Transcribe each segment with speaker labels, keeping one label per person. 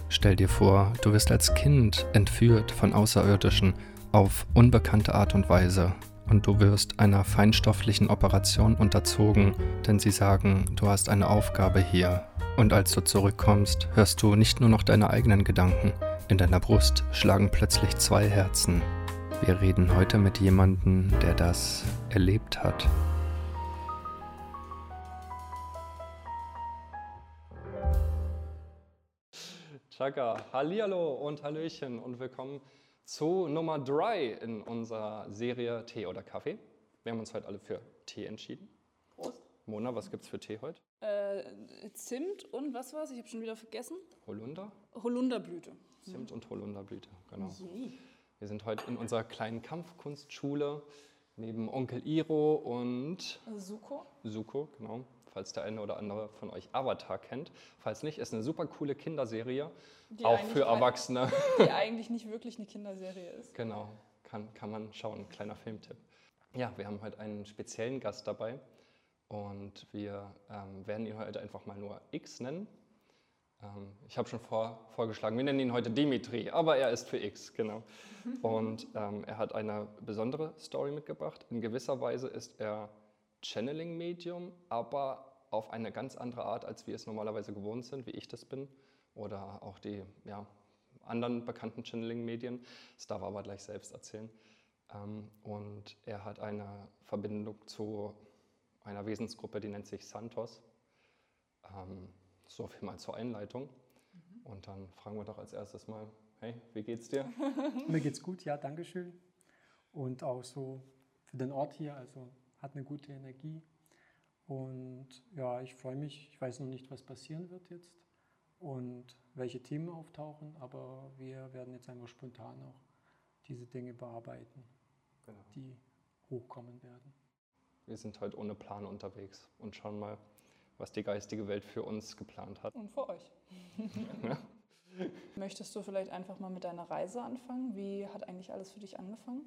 Speaker 1: Stell dir vor, du wirst als Kind entführt von Außerirdischen auf unbekannte Art und Weise und du wirst einer feinstofflichen Operation unterzogen, denn sie sagen, du hast eine Aufgabe hier. Und als du zurückkommst, hörst du nicht nur noch deine eigenen Gedanken. In deiner Brust schlagen plötzlich 2 Herzen. Wir reden heute mit jemandem, der das erlebt hat.
Speaker 2: Chaka, hallihallo und hallöchen und willkommen zu Nummer 3 in unserer Serie Tee oder Kaffee. Wir haben uns heute alle für Tee entschieden.
Speaker 3: Prost.
Speaker 2: Mona, was gibt's für Tee heute?
Speaker 3: Zimt und was war's? Ich habe schon wieder vergessen.
Speaker 2: Holunder?
Speaker 3: Holunderblüte.
Speaker 2: Zimt und Holunderblüte, genau.
Speaker 3: Je.
Speaker 2: Wir sind heute in unserer kleinen Kampfkunstschule neben Onkel Iro und
Speaker 3: Suko,
Speaker 2: genau. Falls der eine oder andere von euch Avatar kennt. Falls nicht, ist eine super coole Kinderserie, auch für Erwachsene.
Speaker 3: Die eigentlich nicht wirklich eine Kinderserie ist.
Speaker 2: Genau, kann man schauen, kleiner Filmtipp. Ja, wir haben heute einen speziellen Gast dabei und wir werden ihn heute einfach mal nur X nennen. Ich habe schon vorgeschlagen, wir nennen ihn heute Dimitri, aber er ist für X, genau. Und er hat eine besondere Story mitgebracht. In gewisser Weise ist er Channeling-Medium, aber auf eine ganz andere Art, als wir es normalerweise gewohnt sind, wie ich das bin. Oder auch die anderen bekannten Channeling-Medien. Das darf er aber gleich selbst erzählen. Und er hat eine Verbindung zu einer Wesensgruppe, die nennt sich Santos. So viel mal zur Einleitung. Und dann fragen wir doch als erstes mal, hey, wie geht's dir?
Speaker 4: Mir geht's gut, ja, danke schön. Und auch so für den Ort hier, also hat eine gute Energie. Und ja, ich freue mich. Ich weiß noch nicht, was passieren wird jetzt und welche Themen auftauchen, aber wir werden jetzt einfach spontan auch diese Dinge bearbeiten,
Speaker 2: Genau.
Speaker 4: die hochkommen werden.
Speaker 2: Wir sind heute ohne Plan unterwegs und schauen mal, was die geistige Welt für uns geplant hat.
Speaker 3: Und für euch.
Speaker 2: Ja.
Speaker 3: Möchtest du vielleicht einfach mal mit deiner Reise anfangen? Wie hat eigentlich alles für dich angefangen?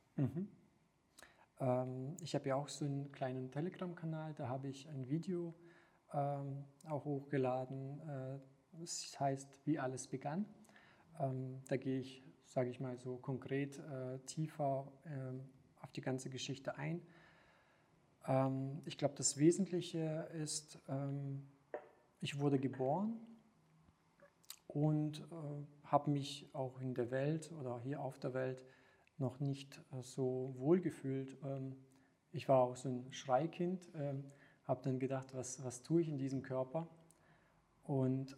Speaker 4: Ich habe ja auch so einen kleinen Telegram-Kanal, da habe ich ein Video auch hochgeladen. Das heißt, wie alles begann. Da gehe ich, sage ich mal so konkret, tiefer auf die ganze Geschichte ein. Ich glaube, das Wesentliche ist, ich wurde geboren und habe mich auch in der Welt oder hier auf der Welt noch nicht so wohl gefühlt. Ich war auch so ein Schreikind, habe dann gedacht, was tue ich in diesem Körper? Und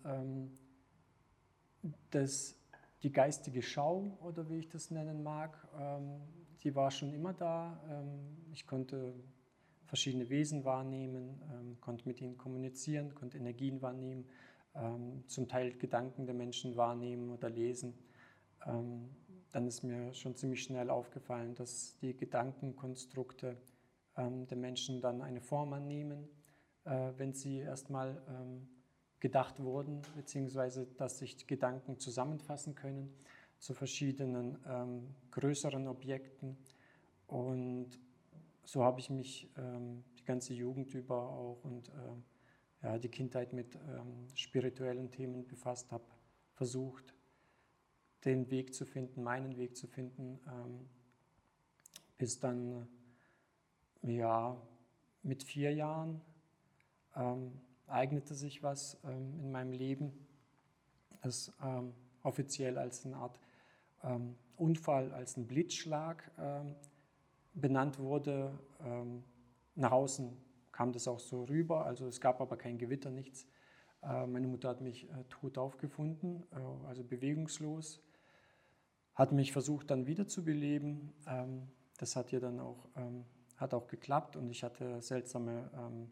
Speaker 4: die geistige Schau, oder wie ich das nennen mag, die war schon immer da. Ich konnte verschiedene Wesen wahrnehmen, konnte mit ihnen kommunizieren, konnte Energien wahrnehmen, zum Teil Gedanken der Menschen wahrnehmen oder lesen. Dann ist mir schon ziemlich schnell aufgefallen, dass die Gedankenkonstrukte der Menschen dann eine Form annehmen, wenn sie erstmal gedacht wurden, beziehungsweise dass sich Gedanken zusammenfassen können zu verschiedenen größeren Objekten. Und so habe ich mich die ganze Jugend über auch und die Kindheit mit spirituellen Themen befasst, habe versucht, den Weg zu finden, meinen Weg zu finden, bis dann mit 4 Jahren eignete sich was in meinem Leben, das offiziell als eine Art Unfall, als ein Blitzschlag benannt wurde. Nach außen kam das auch so rüber, also es gab aber kein Gewitter, nichts. Meine Mutter hat mich tot aufgefunden, also bewegungslos. Hat mich versucht dann wiederzubeleben. Das hat ihr dann auch, hat auch geklappt und ich hatte seltsame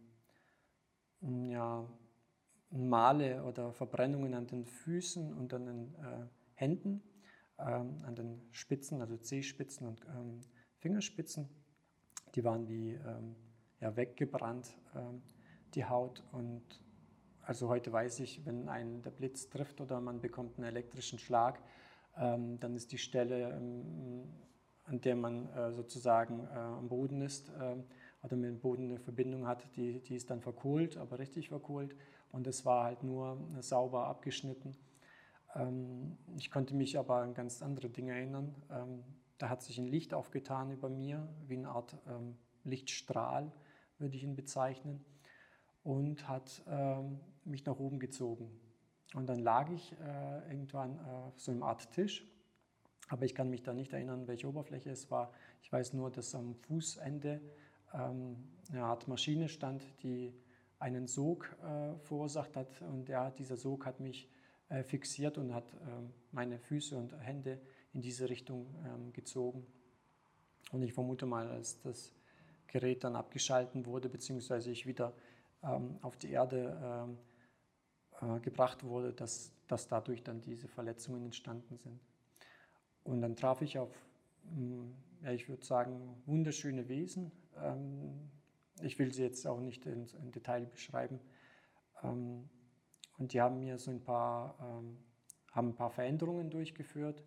Speaker 4: Male oder Verbrennungen an den Füßen und an den Händen, an den Spitzen, also Zehspitzen und Fingerspitzen. Die waren wie weggebrannt, die Haut. Und also heute weiß ich, wenn einen der Blitz trifft oder man bekommt einen elektrischen Schlag, dann ist die Stelle, an der man sozusagen am Boden ist oder mit dem Boden eine Verbindung hat, die ist dann verkohlt, aber richtig verkohlt. Und es war halt nur sauber abgeschnitten. Ich konnte mich aber an ganz andere Dinge erinnern. Da hat sich ein Licht aufgetan über mir, wie eine Art Lichtstrahl, würde ich ihn bezeichnen, und hat mich nach oben gezogen. Und dann lag ich irgendwann auf so einer Art Tisch, aber ich kann mich da nicht erinnern, welche Oberfläche es war. Ich weiß nur, dass am Fußende eine Art Maschine stand, die einen Sog verursacht hat, und dieser Sog hat mich fixiert und hat meine Füße und Hände in diese Richtung gezogen. Und ich vermute mal, als das Gerät dann abgeschalten wurde, beziehungsweise ich wieder auf die Erde gebracht wurde, dass dadurch dann diese Verletzungen entstanden sind. Und dann traf ich auf, ich würde sagen, wunderschöne Wesen. Ich will sie jetzt auch nicht in Detail beschreiben. Und die haben mir so ein paar Veränderungen durchgeführt.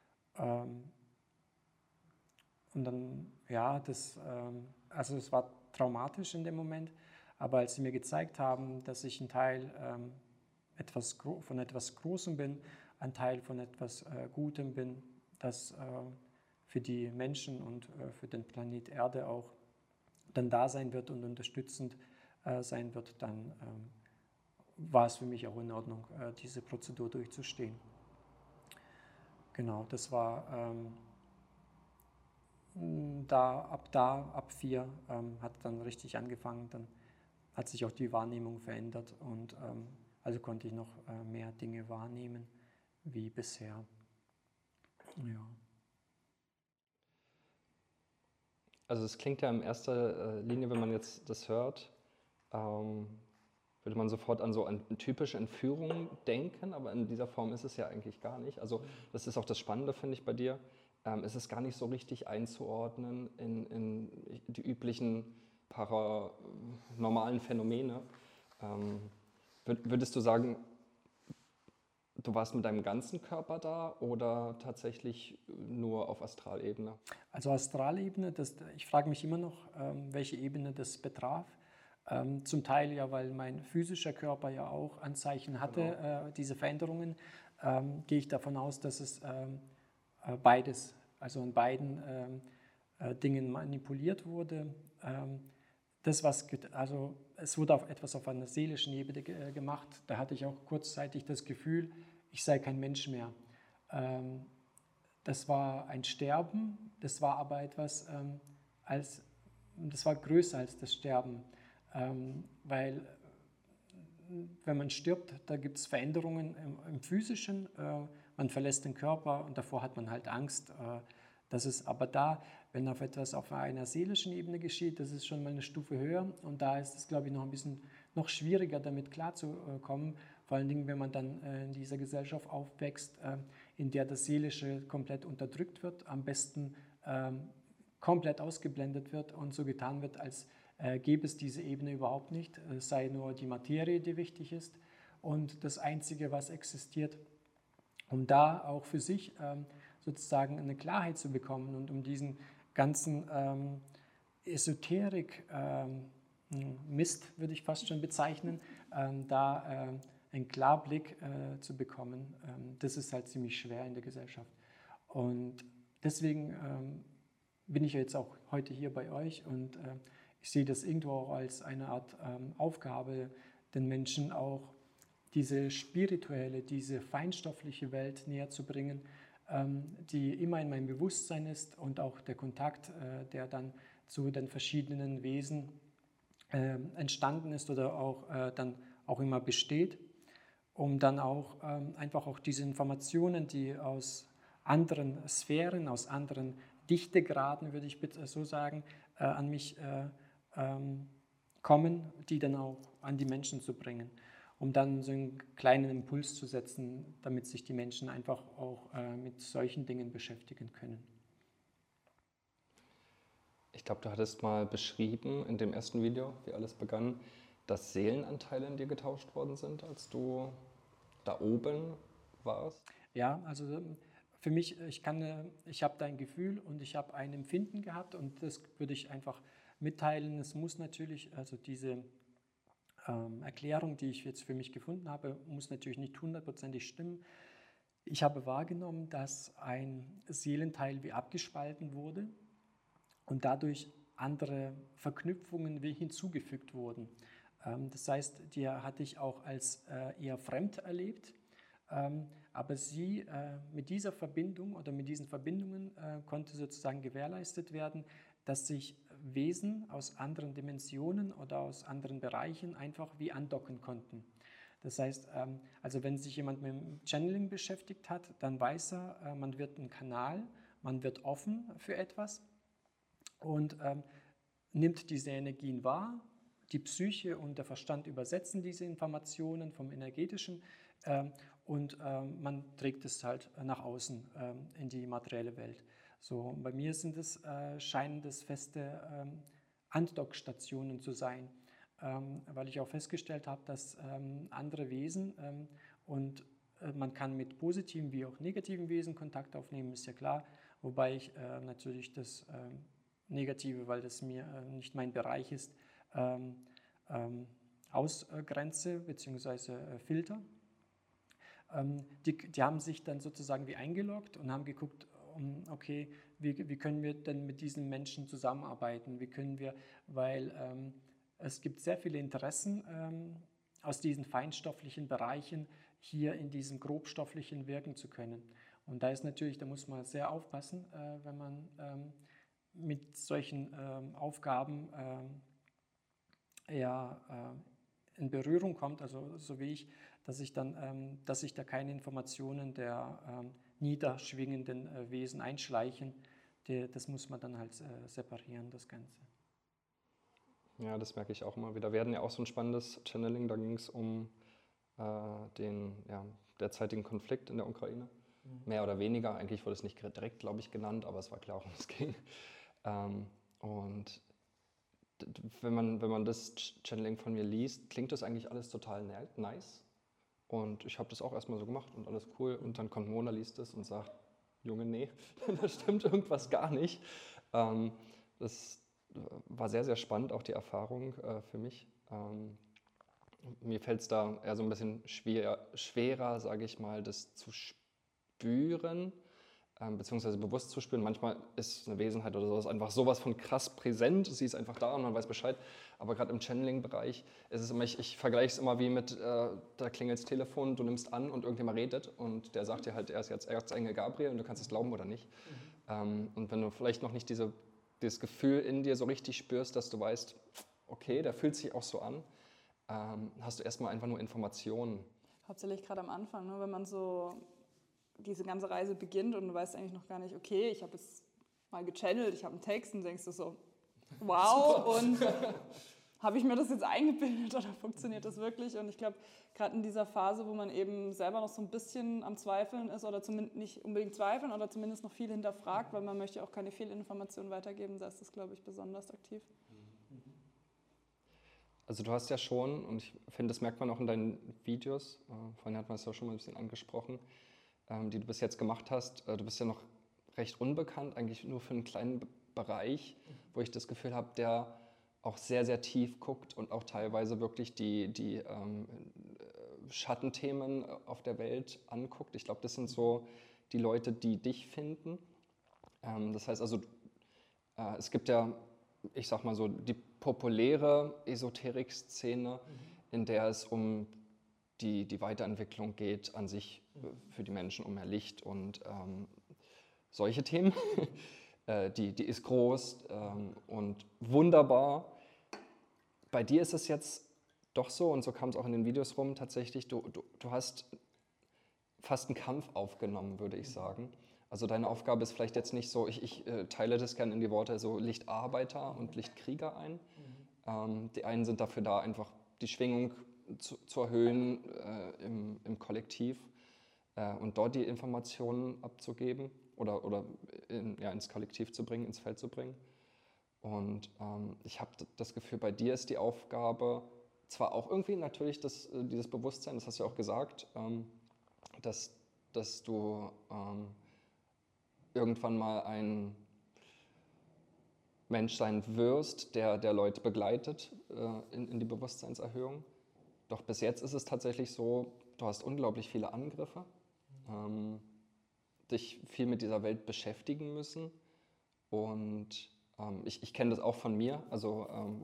Speaker 4: Und dann, also es war traumatisch in dem Moment, aber als sie mir gezeigt haben, dass ich ein Teil von etwas Großem bin, ein Teil von etwas Gutem bin, das für die Menschen und für den Planet Erde auch dann da sein wird und unterstützend sein wird, dann war es für mich auch in Ordnung, diese Prozedur durchzustehen. Genau, das war ab 4 hat dann richtig angefangen, dann hat sich auch die Wahrnehmung verändert und also konnte ich noch mehr Dinge wahrnehmen wie bisher. Ja.
Speaker 2: Also es klingt ja in erster Linie, wenn man jetzt das hört, würde man sofort an so eine typische Entführung denken, aber in dieser Form ist es ja eigentlich gar nicht. Also das ist auch das Spannende, finde ich, bei dir. Es ist gar nicht so richtig einzuordnen in die üblichen paranormalen Phänomene. Würdest du sagen, du warst mit deinem ganzen Körper da oder tatsächlich nur auf Astralebene?
Speaker 4: Also Astralebene, ich frage mich immer noch, welche Ebene das betraf. Zum Teil ja, weil mein physischer Körper ja auch Anzeichen hatte, genau. Diese Veränderungen, gehe ich davon aus, dass es beides, also in beiden Dingen manipuliert wurde. Also es wurde auf etwas auf einer seelischen Ebene gemacht. Da hatte ich auch kurzzeitig das Gefühl, ich sei kein Mensch mehr. Das war ein Sterben, das war aber etwas, das war größer als das Sterben. Weil wenn man stirbt, da gibt es Veränderungen im Physischen, man verlässt den Körper und davor hat man halt Angst. Das ist aber da, wenn etwas auf einer seelischen Ebene geschieht, das ist schon mal eine Stufe höher und da ist es, glaube ich, noch ein bisschen noch schwieriger, damit klarzukommen, vor allen Dingen, wenn man dann in dieser Gesellschaft aufwächst, in der das Seelische komplett unterdrückt wird, am besten komplett ausgeblendet wird und so getan wird, als gäbe es diese Ebene überhaupt nicht, es sei nur die Materie, die wichtig ist und das Einzige, was existiert, um da auch für sich sozusagen eine Klarheit zu bekommen und um diesen ganzen Esoterik-Mist, würde ich fast schon bezeichnen, da einen Klarblick zu bekommen, das ist halt ziemlich schwer in der Gesellschaft. Und deswegen bin ich jetzt auch heute hier bei euch und ich sehe das irgendwo auch als eine Art Aufgabe, den Menschen auch diese spirituelle, diese feinstoffliche Welt näher zu bringen, die immer in meinem Bewusstsein ist und auch der Kontakt, der dann zu den verschiedenen Wesen entstanden ist oder auch dann auch immer besteht, um dann auch einfach auch diese Informationen, die aus anderen Sphären, aus anderen Dichtegraden, würde ich bitte so sagen, an mich kommen, die dann auch an die Menschen zu bringen, um dann so einen kleinen Impuls zu setzen, damit sich die Menschen einfach auch mit solchen Dingen beschäftigen können.
Speaker 2: Ich glaube, du hattest mal beschrieben in dem ersten Video, wie alles begann, dass Seelenanteile in dir getauscht worden sind, als du da oben warst.
Speaker 4: Ja, also für mich, ich habe da ein Gefühl und ich habe ein Empfinden gehabt und das würde ich einfach mitteilen. Es muss natürlich, also diese Erklärung, die ich jetzt für mich gefunden habe, muss natürlich nicht hundertprozentig stimmen. Ich habe wahrgenommen, dass ein Seelenteil wie abgespalten wurde und dadurch andere Verknüpfungen wie hinzugefügt wurden. Das heißt, die hatte ich auch als eher fremd erlebt, aber sie mit dieser Verbindung oder mit diesen Verbindungen konnte sozusagen gewährleistet werden, dass sich Wesen aus anderen Dimensionen oder aus anderen Bereichen einfach wie andocken konnten. Das heißt, also wenn sich jemand mit dem Channeling beschäftigt hat, dann weiß er, man wird ein Kanal, man wird offen für etwas und nimmt diese Energien wahr. Die Psyche und der Verstand übersetzen diese Informationen vom Energetischen und man trägt es halt nach außen in die materielle Welt. So, bei mir scheinen das feste Andockstationen zu sein, weil ich auch festgestellt habe, dass andere Wesen und man kann mit positiven wie auch negativen Wesen Kontakt aufnehmen, ist ja klar, wobei ich natürlich das Negative, weil das mir nicht mein Bereich ist, ausgrenze bzw. filter. Die haben sich dann sozusagen wie eingeloggt und haben geguckt, okay, wie können wir denn mit diesen Menschen zusammenarbeiten? Wie können wir, weil es gibt sehr viele Interessen aus diesen feinstofflichen Bereichen hier in diesem grobstofflichen wirken zu können. Und da ist natürlich, da muss man sehr aufpassen, wenn man mit solchen Aufgaben in Berührung kommt, also so wie ich, dass sich da keine Informationen der niederschwingenden Wesen einschleichen. Das muss man dann halt separieren, das Ganze.
Speaker 2: Ja, das merke ich auch immer wieder. Wir hatten ja auch so ein spannendes Channeling, da ging es um den derzeitigen Konflikt in der Ukraine. Mehr oder weniger, eigentlich wurde es nicht direkt, glaube ich, genannt, aber es war klar, worum es ging. Und wenn man das Channeling von mir liest, klingt das eigentlich alles total nice. Und ich habe das auch erstmal so gemacht und alles cool. Und dann kommt Mona, liest es und sagt, Junge, nee, da stimmt irgendwas gar nicht. Das war sehr, sehr spannend, auch die Erfahrung für mich. Mir fällt es da eher so ein bisschen schwerer, sage ich mal, das zu spüren, beziehungsweise bewusst zu spüren. Manchmal ist eine Wesenheit oder sowas einfach sowas von krass präsent, sie ist einfach da und man weiß Bescheid. Aber gerade im Channeling-Bereich ist es immer, ich vergleiche es immer wie mit, da klingelt das Telefon, du nimmst an und irgendjemand redet und der sagt dir halt, er ist jetzt Erzengel Gabriel und du kannst es glauben oder nicht. Und wenn du vielleicht noch nicht dieses Gefühl in dir so richtig spürst, dass du weißt, okay, der fühlt sich auch so an, hast du erstmal einfach nur Informationen.
Speaker 3: Hauptsächlich gerade am Anfang, ne, wenn man so diese ganze Reise beginnt und du weißt eigentlich noch gar nicht, okay, ich habe jetzt mal gechannelt, ich habe einen Text und denkst du so, wow, und habe ich mir das jetzt eingebildet oder funktioniert das wirklich? Und ich glaube, gerade in dieser Phase, wo man eben selber noch so ein bisschen am Zweifeln ist oder zumindest nicht unbedingt zweifeln oder zumindest noch viel hinterfragt, weil man möchte auch keine Fehlinformationen weitergeben, da ist das, glaube ich, besonders aktiv.
Speaker 2: Also du hast ja schon, und ich finde, das merkt man auch in deinen Videos, vorhin hat man es ja schon mal ein bisschen angesprochen, die du bis jetzt gemacht hast. Du bist ja noch recht unbekannt, eigentlich nur für einen kleinen Bereich, wo ich das Gefühl habe, der auch sehr, sehr tief guckt und auch teilweise wirklich die Schattenthemen auf der Welt anguckt. Ich glaube, das sind so die Leute, die dich finden. Das heißt also, es gibt ja, ich sag mal so, die populäre Esoterik-Szene, in der es um die Weiterentwicklung geht an sich für die Menschen, um mehr Licht und solche Themen. Die ist groß und wunderbar. Bei dir ist es jetzt doch so, und so kam es auch in den Videos rum, tatsächlich, du hast fast einen Kampf aufgenommen, würde ich sagen. Also deine Aufgabe ist vielleicht jetzt nicht so, ich teile das gerne in die Worte, so Lichtarbeiter und Lichtkrieger ein. Die einen sind dafür da, einfach die Schwingung zu erhöhen im Kollektiv und dort die Informationen abzugeben oder ins Kollektiv zu bringen, ins Feld zu bringen. Und ich habe das Gefühl, bei dir ist die Aufgabe zwar auch irgendwie natürlich dieses Bewusstsein, das hast du ja auch gesagt, dass du irgendwann mal ein Mensch sein wirst, der Leute begleitet in die Bewusstseinserhöhung. Doch bis jetzt ist es tatsächlich so, du hast unglaublich viele Angriffe dich viel mit dieser Welt beschäftigen müssen. Und ich kenne das auch von mir. Also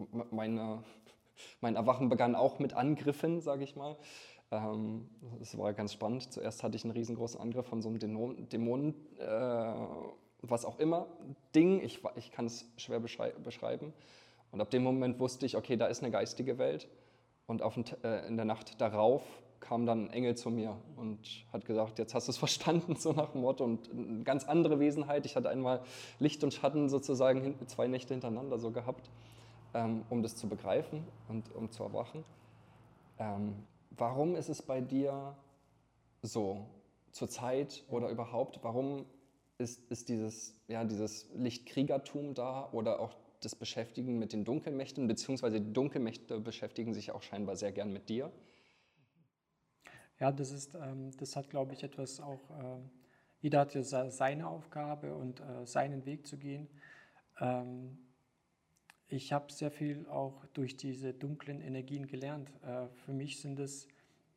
Speaker 2: mein Erwachen begann auch mit Angriffen, sage ich mal. Das war ganz spannend. Zuerst hatte ich einen riesengroßen Angriff von so einem Dämonen, was auch immer, Ding. Ich kann es schwer beschreiben. Und ab dem Moment wusste ich, okay, da ist eine geistige Welt. Und in der Nacht darauf kam dann ein Engel zu mir und hat gesagt, jetzt hast du es verstanden, so nach dem Motto. Und eine ganz andere Wesenheit. Ich hatte einmal Licht und Schatten sozusagen 2 Nächte hintereinander so gehabt, um das zu begreifen und um zu erwachen. Warum ist es bei dir so, zur Zeit oder überhaupt, warum ist dieses Lichtkriegertum da oder auch das Beschäftigen mit den Dunkelmächten, beziehungsweise die Dunkelmächte beschäftigen sich auch scheinbar sehr gern mit dir?
Speaker 4: Ja, das hat, glaube ich, etwas auch, jeder hat ja seine Aufgabe und seinen Weg zu gehen. Ich habe sehr viel auch durch diese dunklen Energien gelernt. Für mich ist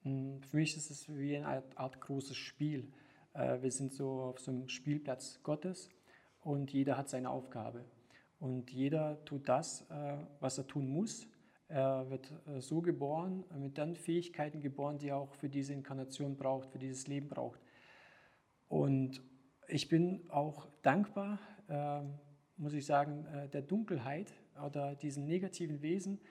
Speaker 4: es wie eine Art großes Spiel. Wir sind so auf so einem Spielplatz Gottes und jeder hat seine Aufgabe. Und jeder tut das, was er tun muss. Er wird so geboren, mit den Fähigkeiten geboren, die er auch für diese Inkarnation braucht, für dieses Leben braucht. Und ich bin auch dankbar, muss ich sagen, der Dunkelheit oder diesen negativen Wesen,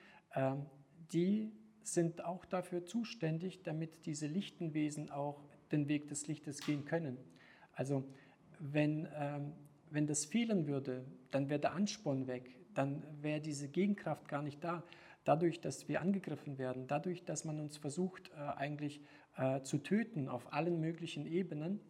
Speaker 4: die sind auch dafür zuständig, damit diese lichten Wesen auch den Weg des Lichtes gehen können. Also wenn das fehlen würde, dann wäre der Ansporn weg, dann wäre diese Gegenkraft gar nicht da. Dadurch, dass wir angegriffen werden, dadurch, dass man uns versucht eigentlich zu töten auf allen möglichen Ebenen,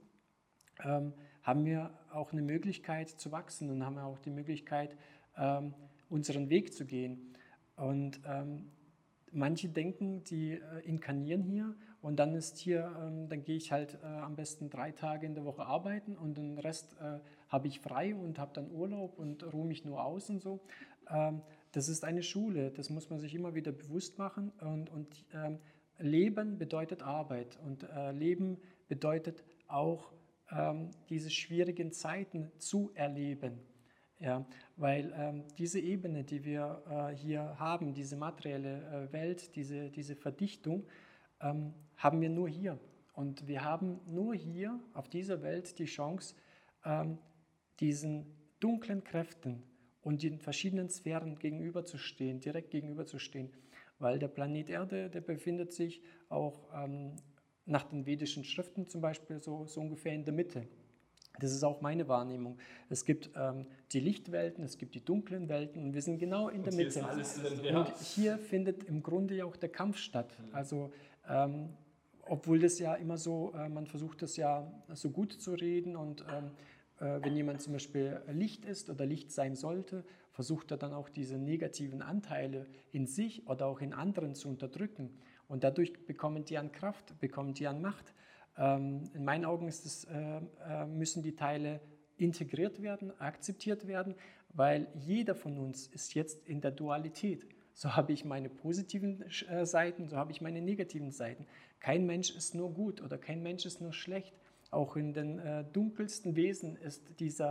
Speaker 4: haben wir auch eine Möglichkeit zu wachsen und haben auch die Möglichkeit, unseren Weg zu gehen. Und manche denken, die inkarnieren hier und dann ist hier, dann gehe ich halt am besten 3 Tage in der Woche arbeiten und den Rest habe ich frei und habe dann Urlaub und ruhe mich nur aus und so. Das ist eine Schule, das muss man sich immer wieder bewusst machen und Leben bedeutet Arbeit und Leben bedeutet auch diese schwierigen Zeiten zu erleben. Ja, weil diese Ebene, die wir hier haben, diese materielle Welt, diese Verdichtung, haben wir nur hier. Und wir haben nur hier auf dieser Welt die Chance, diesen dunklen Kräften und den verschiedenen Sphären gegenüberzustehen, direkt gegenüberzustehen. Weil der Planet Erde, der befindet sich auch nach den vedischen Schriften zum Beispiel so ungefähr in der Mitte. Das ist auch meine Wahrnehmung. Es gibt die Lichtwelten, es gibt die dunklen Welten und wir sind genau in der Mitte. Und hier findet im Grunde ja auch der Kampf statt. Also obwohl das ja immer so, man versucht das ja so gut zu reden und wenn jemand zum Beispiel Licht ist oder Licht sein sollte, versucht er dann auch diese negativen Anteile in sich oder auch in anderen zu unterdrücken. Und dadurch bekommen die an Kraft, bekommen die an Macht. In meinen Augen müssen die Teile integriert werden, akzeptiert werden, weil jeder von uns ist jetzt in der Dualität. So habe ich meine positiven Seiten, so habe ich meine negativen Seiten. Kein Mensch ist nur gut oder kein Mensch ist nur schlecht. Auch in den dunkelsten Wesen ist dieses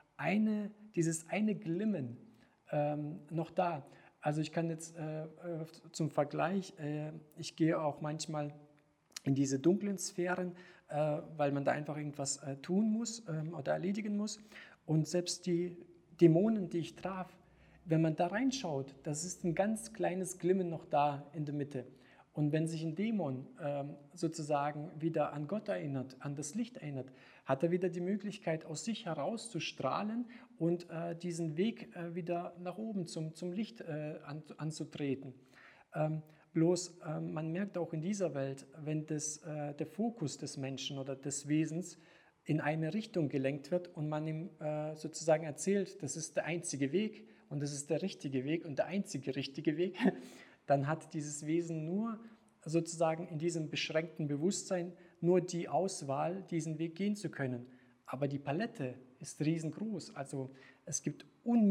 Speaker 4: eine Glimmen noch da. Also ich kann jetzt zum Vergleich, ich gehe auch manchmal in diese dunklen Sphären, weil man da einfach irgendwas tun muss oder erledigen muss. Und selbst die Dämonen, die ich traf, wenn man da reinschaut, das ist ein ganz kleines Glimmen noch da in der Mitte. Und wenn sich ein Dämon sozusagen wieder an Gott erinnert, an das Licht erinnert, hat er wieder die Möglichkeit, aus sich heraus zu strahlen und diesen Weg wieder nach oben zum Licht anzutreten. Bloß man merkt auch in dieser Welt, wenn der Fokus des Menschen oder des Wesens in eine Richtung gelenkt wird und man ihm sozusagen erzählt, das ist der einzige Weg und das ist der richtige Weg und der einzige richtige Weg, dann hat dieses Wesen nur sozusagen in diesem beschränkten Bewusstsein nur die Auswahl, diesen Weg gehen zu können. Aber die Palette ist riesengroß. Also es gibt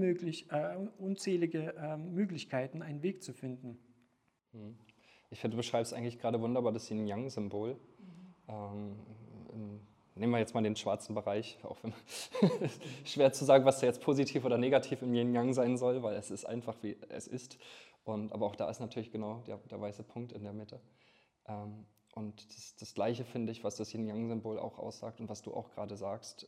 Speaker 4: unzählige Möglichkeiten, einen Weg zu finden.
Speaker 2: Ich finde, du beschreibst eigentlich gerade wunderbar das Yin-Yang-Symbol. nehmen wir jetzt mal den schwarzen Bereich, auch wenn schwer zu sagen, was da jetzt positiv oder negativ im Yin-Yang sein soll, weil es ist einfach, wie es ist. Aber auch da ist natürlich genau der weiße Punkt in der Mitte. Und das Gleiche finde ich, was das Yin-Yang-Symbol auch aussagt und was du auch gerade sagst,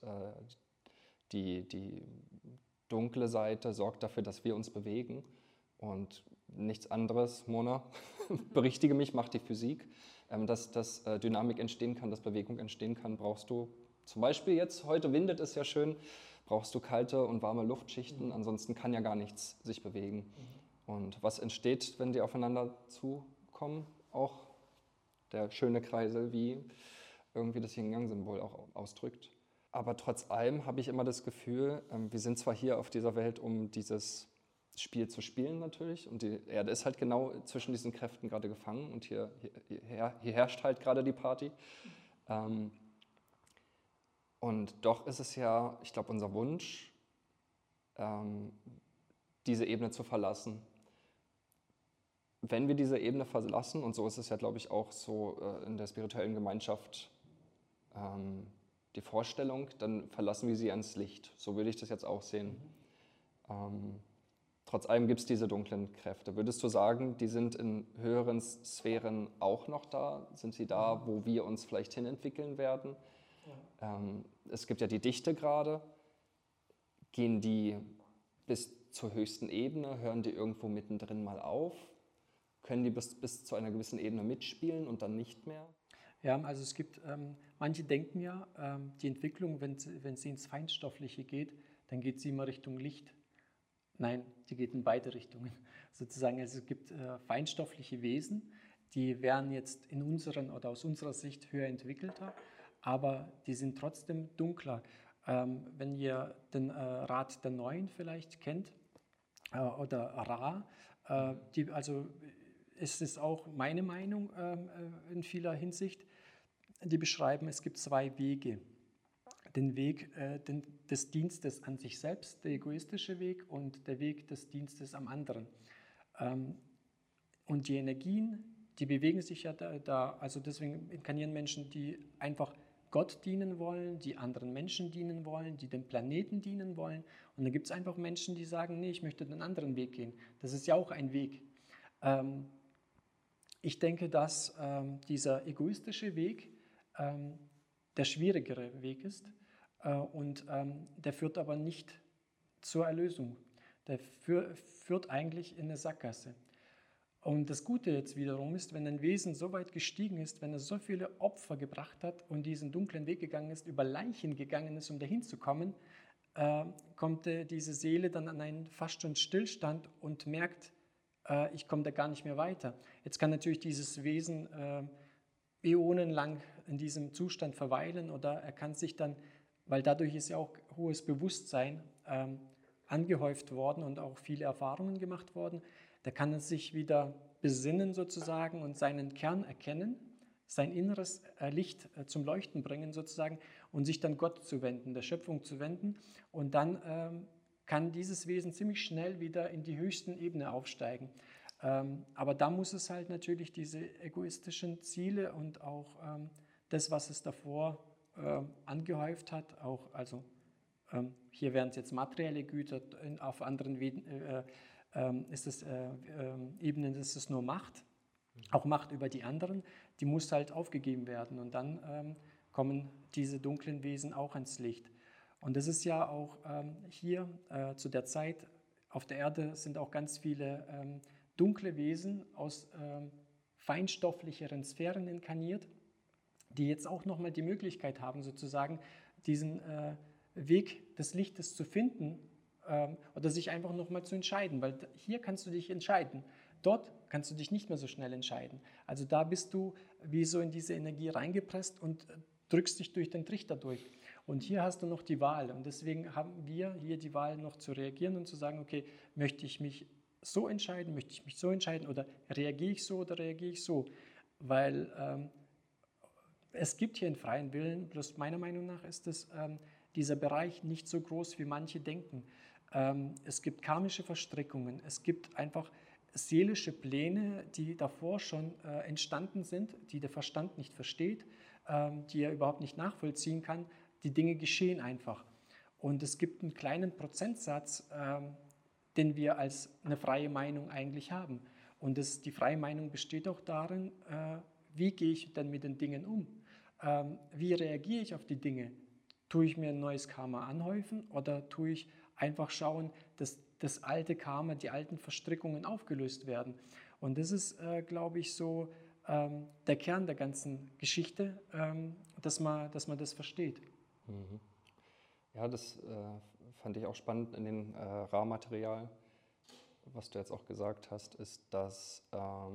Speaker 2: die dunkle Seite sorgt dafür, dass wir uns bewegen und nichts anderes, Mona, berichtige mich, macht die Physik. Dass Dynamik entstehen kann, dass Bewegung entstehen kann, brauchst du zum Beispiel jetzt, heute windet es ja schön, brauchst du kalte und warme Luftschichten, ansonsten kann ja gar nichts sich bewegen. Und was entsteht, wenn die aufeinander zukommen? Auch der schöne Kreisel, wie irgendwie das Yin-Yang-Symbol auch ausdrückt. Aber trotz allem habe ich immer das Gefühl, wir sind zwar hier auf dieser Welt, um dieses Spiel zu spielen natürlich, und die Erde ist halt genau zwischen diesen Kräften gerade gefangen und hier herrscht halt gerade die Party. Und doch ist es ja, ich glaube, unser Wunsch, diese Ebene zu verlassen. Wenn wir diese Ebene verlassen, und so ist es ja, glaube ich, auch so in der spirituellen Gemeinschaft die Vorstellung, dann verlassen wir sie ans Licht. So würde ich das jetzt auch sehen. Trotz allem gibt es diese dunklen Kräfte. Würdest du sagen, die sind in höheren Sphären auch noch da? Sind sie da, wo wir uns vielleicht hinentwickeln werden? Ja. Es gibt ja die Dichtegrade. Gehen die bis zur höchsten Ebene? Hören die irgendwo mittendrin mal auf? Können die bis zu einer gewissen Ebene mitspielen und dann nicht mehr?
Speaker 4: Ja, also es gibt, manche denken ja, die Entwicklung, wenn sie ins Feinstoffliche geht, dann geht sie immer Richtung Licht. Nein, die geht in beide Richtungen. Sozusagen, also es gibt feinstoffliche Wesen, die wären jetzt in unseren oder aus unserer Sicht höher entwickelter, aber die sind trotzdem dunkler. Wenn ihr den Rat der Neuen vielleicht kennt oder Ra, also ist es auch meine Meinung in vieler Hinsicht, die beschreiben, es gibt zwei Wege. Den Weg des Dienstes an sich selbst, der egoistische Weg, und der Weg des Dienstes am anderen. Und die Energien, die bewegen sich ja da, also deswegen inkarnieren Menschen, die einfach Gott dienen wollen, die anderen Menschen dienen wollen, die dem Planeten dienen wollen. Und dann gibt es einfach Menschen, die sagen, nee, ich möchte den anderen Weg gehen. Das ist ja auch ein Weg. Ich denke, dass dieser egoistische Weg der schwierigere Weg ist. Und der führt aber nicht zur Erlösung. Der führt eigentlich in eine Sackgasse. Und das Gute jetzt wiederum ist, wenn ein Wesen so weit gestiegen ist, wenn er so viele Opfer gebracht hat und diesen dunklen Weg gegangen ist, über Leichen gegangen ist, um dahin zu kommen, kommt diese Seele dann an einen fast schon Stillstand und merkt, ich komme da gar nicht mehr weiter. Jetzt kann natürlich dieses Wesen äonenlang in diesem Zustand verweilen, oder er kann sich dann, weil dadurch ist ja auch hohes Bewusstsein angehäuft worden und auch viele Erfahrungen gemacht worden, da kann er sich wieder besinnen sozusagen und seinen Kern erkennen, sein inneres Licht zum Leuchten bringen sozusagen und sich dann Gott zu wenden, der Schöpfung zu wenden, und dann kann dieses Wesen ziemlich schnell wieder in die höchsten Ebene aufsteigen. Aber da muss es halt natürlich diese egoistischen Ziele und auch das, was es davor angehäuft hat, auch, also hier wären es jetzt materielle Güter, auf anderen Ebenen ist es nur Macht, auch Macht über die anderen, die muss halt aufgegeben werden, und dann kommen diese dunklen Wesen auch ans Licht. Und das ist ja auch hier zu der Zeit, auf der Erde sind auch ganz viele dunkle Wesen aus feinstofflicheren Sphären inkarniert, die jetzt auch nochmal die Möglichkeit haben, sozusagen diesen Weg des Lichtes zu finden oder sich einfach nochmal zu entscheiden, weil hier kannst du dich entscheiden, dort kannst du dich nicht mehr so schnell entscheiden. Also da bist du wie so in diese Energie reingepresst und drückst dich durch den Trichter durch. Und hier hast du noch die Wahl, und deswegen haben wir hier die Wahl, noch zu reagieren und zu sagen, okay, möchte ich mich so entscheiden, möchte ich mich so entscheiden, oder reagiere ich so oder reagiere ich so? Weil es gibt hier einen freien Willen, bloß meiner Meinung nach ist dieser Bereich nicht so groß, wie manche denken. Es gibt karmische Verstrickungen, es gibt einfach seelische Pläne, die davor schon entstanden sind, die der Verstand nicht versteht. die er überhaupt nicht nachvollziehen kann. Die Dinge geschehen einfach. Und es gibt einen kleinen Prozentsatz, den wir als eine freie Meinung eigentlich haben. Und die freie Meinung besteht auch darin, wie gehe ich denn mit den Dingen um? Wie reagiere ich auf die Dinge? Tue ich mir ein neues Karma anhäufen oder tue ich einfach schauen, dass das alte Karma, die alten Verstrickungen aufgelöst werden? Und das ist, glaube ich, so der Kern der ganzen Geschichte, dass man das versteht.
Speaker 2: Mhm. Ja, das fand ich auch spannend in dem Rahmenmaterial. Was du jetzt auch gesagt hast, ist, dass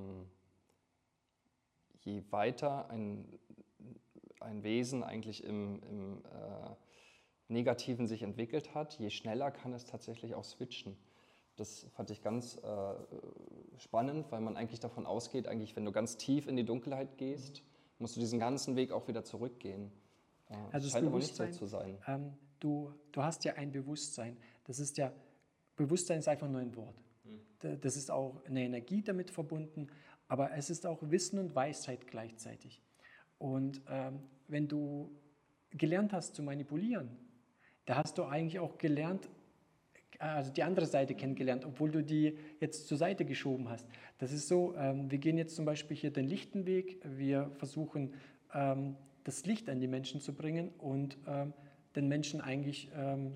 Speaker 2: je weiter ein Wesen eigentlich im Negativen sich entwickelt hat, je schneller kann es tatsächlich auch switchen. Das fand ich ganz spannend, weil man eigentlich davon ausgeht, eigentlich, wenn du ganz tief in die Dunkelheit gehst, musst du diesen ganzen Weg auch wieder zurückgehen.
Speaker 4: Also das
Speaker 2: scheint aber nicht so
Speaker 4: Bewusstsein,
Speaker 2: zu sein.
Speaker 4: Du hast ja ein Bewusstsein. Bewusstsein ist einfach nur ein Wort. Das ist auch eine Energie damit verbunden, aber es ist auch Wissen und Weisheit gleichzeitig. Und wenn du gelernt hast zu manipulieren, da hast du eigentlich auch gelernt, also die andere Seite kennengelernt, obwohl du die jetzt zur Seite geschoben hast. Das ist so, wir gehen jetzt zum Beispiel hier den lichten Weg, wir versuchen das Licht an die Menschen zu bringen und den Menschen eigentlich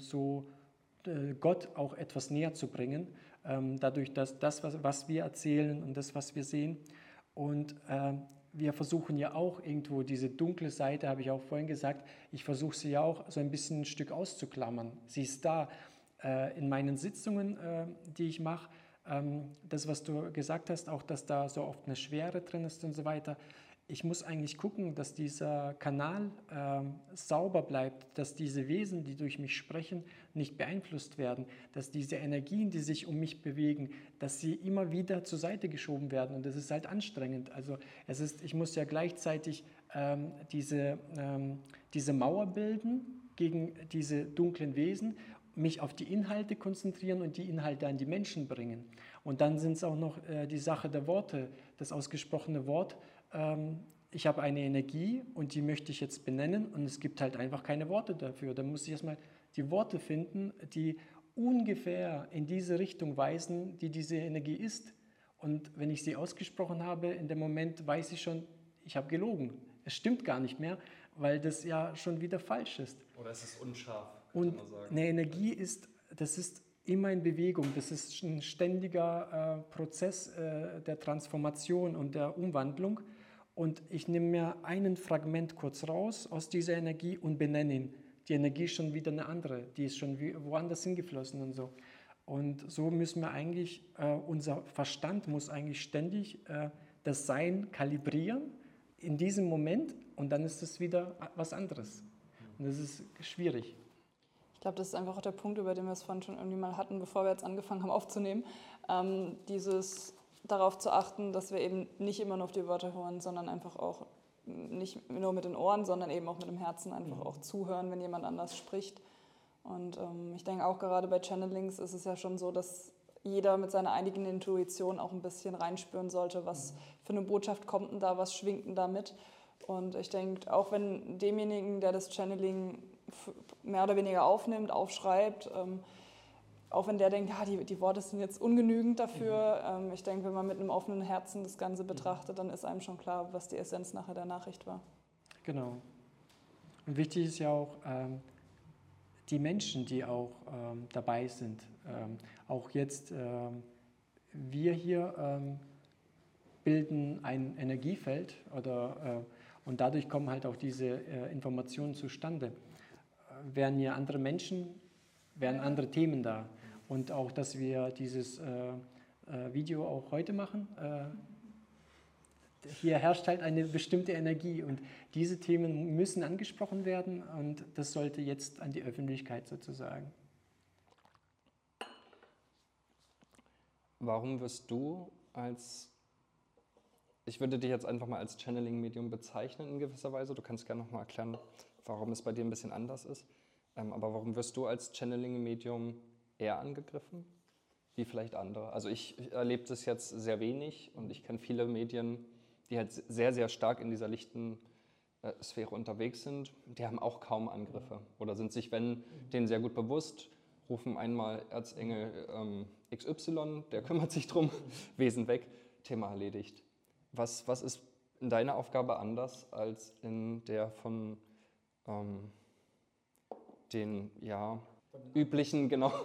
Speaker 4: Gott auch etwas näher zu bringen, dadurch, dass das, was wir erzählen und das, was wir sehen. Und wir versuchen ja auch irgendwo diese dunkle Seite, habe ich auch vorhin gesagt, ich versuche sie ja auch so ein bisschen ein Stück auszuklammern. Sie ist da in meinen Sitzungen, die ich mache. Das, was du gesagt hast, auch, dass da so oft eine Schwere drin ist und so weiter. Ich muss eigentlich gucken, dass dieser Kanal sauber bleibt, dass diese Wesen, die durch mich sprechen, nicht beeinflusst werden, dass diese Energien, die sich um mich bewegen, dass sie immer wieder zur Seite geschoben werden. Und das ist halt anstrengend. Also ich muss ja gleichzeitig diese Mauer bilden gegen diese dunklen Wesen, mich auf die Inhalte konzentrieren und die Inhalte an die Menschen bringen. Und dann sind es auch noch die Sache der Worte, das ausgesprochene Wort. Ich habe eine Energie und die möchte ich jetzt benennen und es gibt halt einfach keine Worte dafür. Da muss ich erstmal die Worte finden, die ungefähr in diese Richtung weisen, die diese Energie ist. Und wenn ich sie ausgesprochen habe, in dem Moment weiß ich schon, ich habe gelogen. Es stimmt gar nicht mehr, weil das ja schon wieder falsch ist.
Speaker 2: Oder es ist unscharf,
Speaker 4: und eine Energie das ist immer in Bewegung. Das ist ein ständiger Prozess der Transformation und der Umwandlung. Und ich nehme mir einen Fragment kurz raus aus dieser Energie und benenne ihn. Die Energie ist schon wieder eine andere, die ist schon woanders hingeflossen und so. Und so müssen wir eigentlich, unser Verstand muss eigentlich ständig das Sein kalibrieren in diesem Moment und dann ist es wieder was anderes. Und das ist schwierig.
Speaker 3: Ich glaube, das ist einfach auch der Punkt, über den wir es vorhin schon irgendwie mal hatten, bevor wir jetzt angefangen haben aufzunehmen. Dieses darauf zu achten, dass wir eben nicht immer nur auf die Wörter hören, sondern einfach auch nicht nur mit den Ohren, sondern eben auch mit dem Herzen einfach auch zuhören, wenn jemand anders spricht. Und ich denke auch gerade bei Channelings ist es ja schon so, dass jeder mit seiner eigenen Intuition auch ein bisschen reinspüren sollte, was für eine Botschaft kommt denn da, was schwingt denn da mit. Und ich denke, auch wenn demjenigen, der das Channeling mehr oder weniger aufnimmt, aufschreibt, auch wenn der denkt, ja, die Worte sind jetzt ungenügend dafür. Ich denke, wenn man mit einem offenen Herzen das Ganze betrachtet, dann ist einem schon klar, was die Essenz nachher der Nachricht war.
Speaker 4: Genau. Und wichtig ist ja auch die Menschen, die auch dabei sind. Auch jetzt, wir hier bilden ein Energiefeld und dadurch kommen halt auch diese Informationen zustande. Wären hier andere Menschen, wären andere Themen da. Und auch, dass wir dieses Video auch heute machen, hier herrscht halt eine bestimmte Energie und diese Themen müssen angesprochen werden und das sollte jetzt an die Öffentlichkeit sozusagen.
Speaker 2: Warum wirst du ich würde dich jetzt einfach mal als Channeling-Medium bezeichnen in gewisser Weise, du kannst gerne nochmal erklären, warum es bei dir ein bisschen anders ist, aber warum wirst du als Channeling-Medium eher angegriffen, wie vielleicht andere? Also ich erlebe das jetzt sehr wenig und ich kenne viele Medien, die halt sehr, sehr stark in dieser lichten Sphäre unterwegs sind, die haben auch kaum Angriffe oder sind sich, wenn, denen sehr gut bewusst, rufen einmal Erzengel XY, der kümmert sich drum, Wesen weg, Thema erledigt. Was ist in deiner Aufgabe anders als in der von den üblichen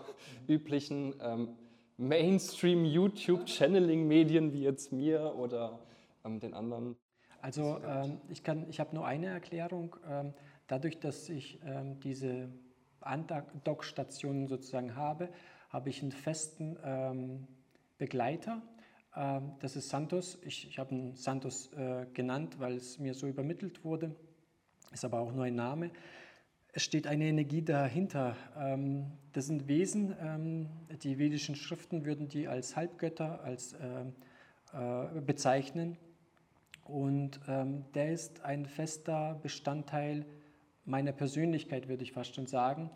Speaker 2: Mainstream-YouTube-Channeling-Medien wie jetzt mir oder den anderen?
Speaker 4: Also ich habe nur eine Erklärung. Dadurch, dass ich diese Andock-Stationen sozusagen habe ich einen festen Begleiter. Das ist Santos. Ich habe ihn Santos genannt, weil es mir so übermittelt wurde. Ist aber auch nur ein Name. Es steht eine Energie dahinter. Das sind Wesen, die vedischen Schriften würden die als Halbgötter bezeichnen. Und der ist ein fester Bestandteil meiner Persönlichkeit, würde ich fast schon sagen.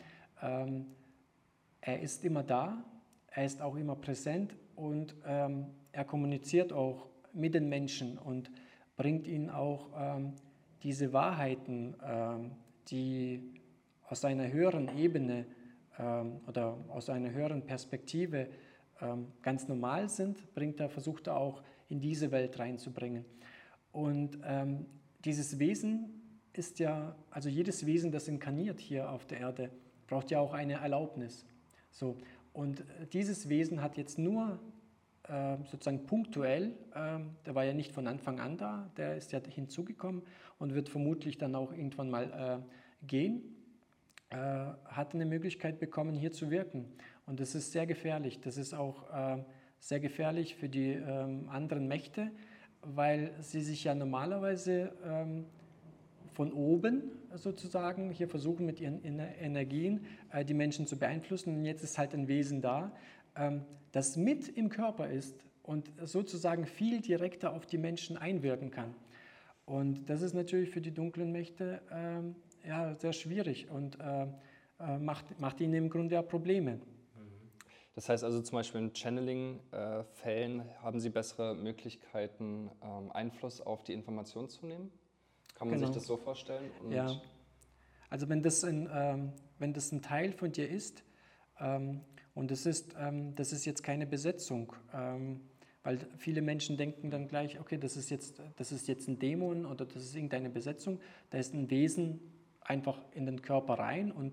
Speaker 4: Er ist immer da, er ist auch immer präsent und er kommuniziert auch mit den Menschen und bringt ihnen auch diese Wahrheiten, die aus einer höheren Ebene oder aus einer höheren Perspektive ganz normal sind, versucht er auch in diese Welt reinzubringen. Und dieses Wesen ist ja, also jedes Wesen, das inkarniert hier auf der Erde, braucht ja auch eine Erlaubnis. So. Und dieses Wesen hat jetzt nur sozusagen punktuell, der war ja nicht von Anfang an da, der ist ja hinzugekommen und wird vermutlich dann auch irgendwann mal gehen, hat eine Möglichkeit bekommen, hier zu wirken. Und das ist sehr gefährlich. Das ist auch sehr gefährlich für die anderen Mächte, weil sie sich ja normalerweise von oben sozusagen hier versuchen mit ihren Energien die Menschen zu beeinflussen. Und jetzt ist halt ein Wesen da, das mit im Körper ist und sozusagen viel direkter auf die Menschen einwirken kann. Und das ist natürlich für die dunklen Mächte sehr schwierig und macht ihnen im Grunde ja Probleme.
Speaker 2: Das heißt also zum Beispiel in Channeling-Fällen haben Sie bessere Möglichkeiten, Einfluss auf die Information zu nehmen? Kann man sich das so vorstellen?
Speaker 4: Und ja, also wenn das ein Teil von dir ist und das ist jetzt keine Besetzung, weil viele Menschen denken dann gleich, okay, das ist jetzt ein Dämon oder das ist irgendeine Besetzung, da ist ein Wesen einfach in den Körper rein und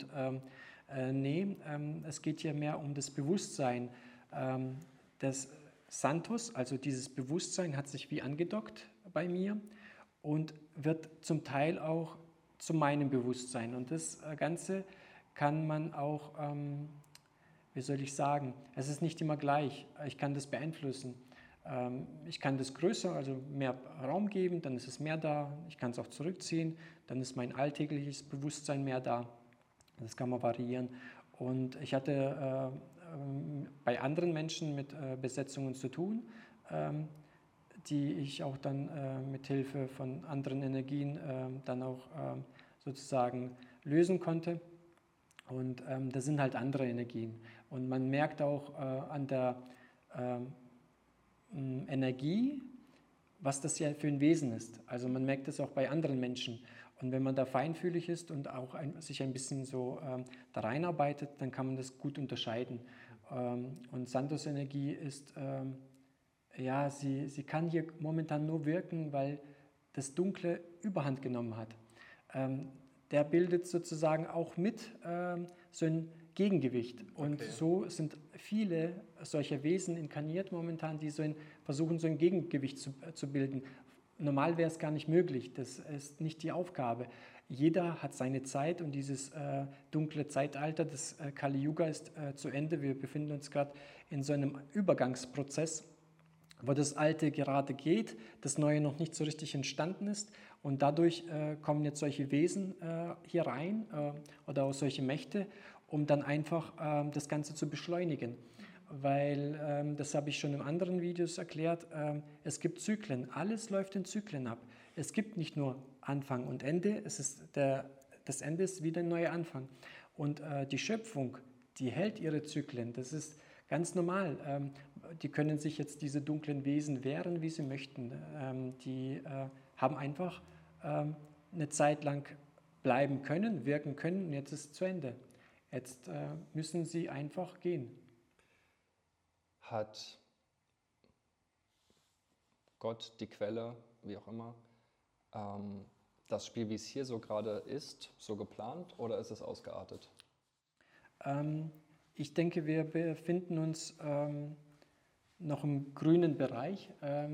Speaker 4: es geht hier mehr um das Bewusstsein. Das Santos, also dieses Bewusstsein, hat sich wie angedockt bei mir und wird zum Teil auch zu meinem Bewusstsein. Und das Ganze kann man auch, wie soll ich sagen, es ist nicht immer gleich. Ich kann das beeinflussen. Ich kann das größer, also mehr Raum geben, dann ist es mehr da. Ich kann es auch zurückziehen, dann ist mein alltägliches Bewusstsein mehr da. Das kann man variieren. Und ich hatte bei anderen Menschen mit Besetzungen zu tun, die ich auch dann mit Hilfe von anderen Energien dann auch sozusagen lösen konnte. Und das sind halt andere Energien. Und man merkt auch an der Energie, was das ja für ein Wesen ist. Also man merkt das auch bei anderen Menschen. Und wenn man da feinfühlig ist und auch sich ein bisschen so da reinarbeitet, dann kann man das gut unterscheiden. Und Santos Energie ist, sie kann hier momentan nur wirken, weil das Dunkle Überhand genommen hat. Der bildet sozusagen auch mit so ein Gegengewicht. Und so sind viele solcher Wesen inkarniert momentan, die versuchen, so ein Gegengewicht zu bilden. Normal wäre es gar nicht möglich, das ist nicht die Aufgabe. Jeder hat seine Zeit und dieses dunkle Zeitalter des Kali Yuga ist zu Ende. Wir befinden uns gerade in so einem Übergangsprozess, wo das Alte gerade geht, das Neue noch nicht so richtig entstanden ist und dadurch kommen jetzt solche Wesen hier rein oder auch solche Mächte, um dann einfach das Ganze zu beschleunigen. Weil, das habe ich schon in anderen Videos erklärt, es gibt Zyklen, alles läuft in Zyklen ab. Es gibt nicht nur Anfang und Ende, das Ende ist wieder ein neuer Anfang. Und die Schöpfung, die hält ihre Zyklen, das ist ganz normal. Die können sich jetzt diese dunklen Wesen wehren, wie sie möchten. Die haben einfach eine Zeit lang bleiben können, wirken können und jetzt ist es zu Ende. Jetzt müssen sie einfach gehen.
Speaker 2: Hat Gott, die Quelle, wie auch immer, das Spiel, wie es hier so gerade ist, so geplant oder ist es ausgeartet?
Speaker 4: Ich denke, wir befinden uns noch im grünen Bereich.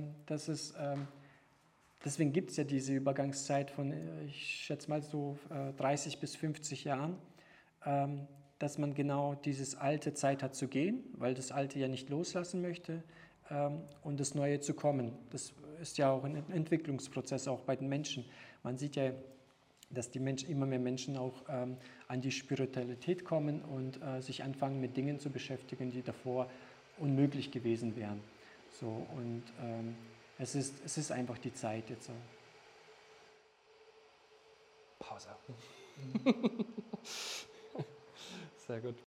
Speaker 4: Deswegen gibt es ja diese Übergangszeit von, ich schätze mal so 30 bis 50 Jahren, dass man genau dieses alte Zeit hat zu gehen, weil das Alte ja nicht loslassen möchte und das Neue zu kommen. Das ist ja auch ein Entwicklungsprozess, auch bei den Menschen. Man sieht ja, dass immer mehr Menschen auch an die Spiritualität kommen und sich anfangen mit Dingen zu beschäftigen, die davor unmöglich gewesen wären. So, und es ist einfach die Zeit jetzt.
Speaker 2: Pause. Sehr gut.